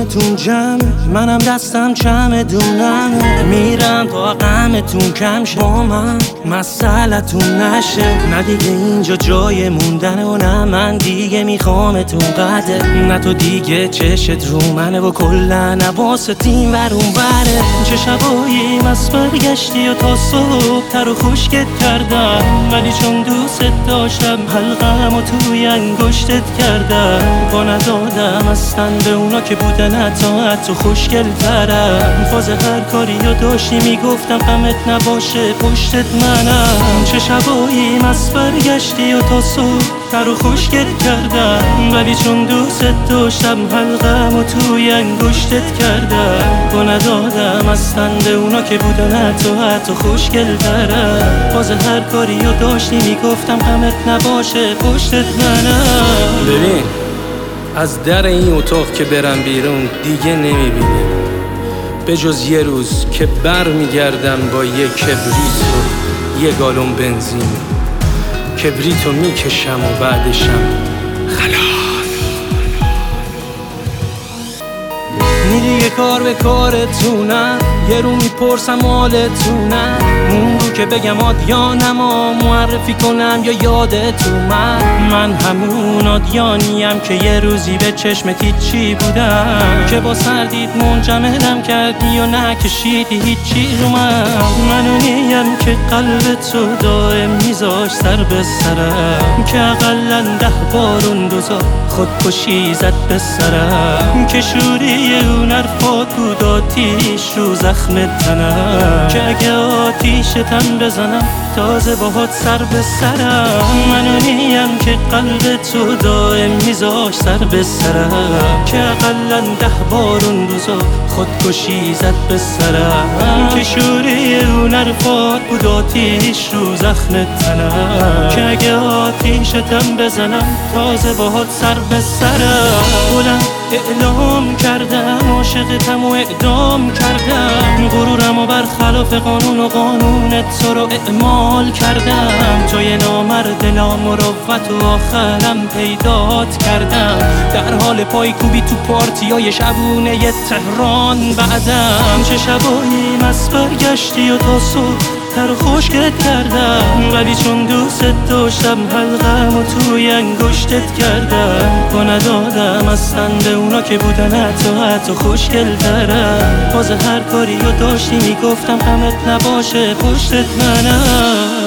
دورتون جمع، منم دستم چمدونمه، میرم تا غمتون کم شه، با من مسئلتون نشه. نه دیگه اینجا جای موندنه و نه من دیگه میخوامتون قده، نه تو دیگه چشت رو منه و کلا نباست این ور اون وره. چه شبایی مست برگشتی و تا صبح تر و خشکت کردم، ولی چون دوست داشتم حلقم و توی انگشتت کردم. با ندادم اصلا به اونا که بودن حتی خوشگل ترم. فاز هر کاری رو داشتی میگفتم غمت نباشه پشتت منم. چه شبایی مست برگشتی و تا صبح تر و خوشگل کردم، ولی چون دوست داشتم حلقم و توی انگشتت کردم. با ندادم اصلا به اونا که بودن حتی خوشگل ترم. فاز هر کاری رو داشتی میگفتم غمت نباشه پشتت منم. ببین از در این اتاق که برم بیرون دیگه نمیبینم، به جز یه روز که بر میگردم با یه کبریت و یه گالون بنزین. کبریتو میکشم و بعدشم خلاص. میری یه کار به کارتونم، یه رو میپرسم حالتونم، اون رو که بگم آدیانم و معرفی کنم یا یادت من همون آدیانیم که یه روزی به چشمت هیچی بودم، که با سردید منجمدم کردی و نکشیدی هیچی رو منو نیم که قلبتو دائم میذاش سر به سرم، که اقلن 10 بار اون روزا خودکشی زد به سرم، که شوری اون حرفات بود آتیش رو زخم تنم، که اگه آتیشتم بزنم تازه باهات سر به سرم. منو نیم که قلبتو دائم میذاش سر به سرم، که اقلن 10 بار اون روزا خودکشی زد به سرم، که شوری اون حرفات بود آتیش رو زخم تنم، که اگه آتیشتم بزنم تازه باهات سر به سرم. بلند اعلام کردم عاشقتم و اعدام کردم، غرورم و برخلاف قانون و قانون تو رو اعمال کردم، توی نامرد نامروت و آخرم پیدات کردم، در حال پایکوبی تو پارتیای شبونه ی تهران بعدم. چه شبایی مست برگشتی و تا صبح تر و خشکت کردم، ولی چون دوست داشتم حلقم و توی انگشتت کردم. با ندادم اصلا به اونا که بودن حتی خوشگل ترم. باز هر کاری رو داشتی میگفتم غمت نباشه پشتت منم.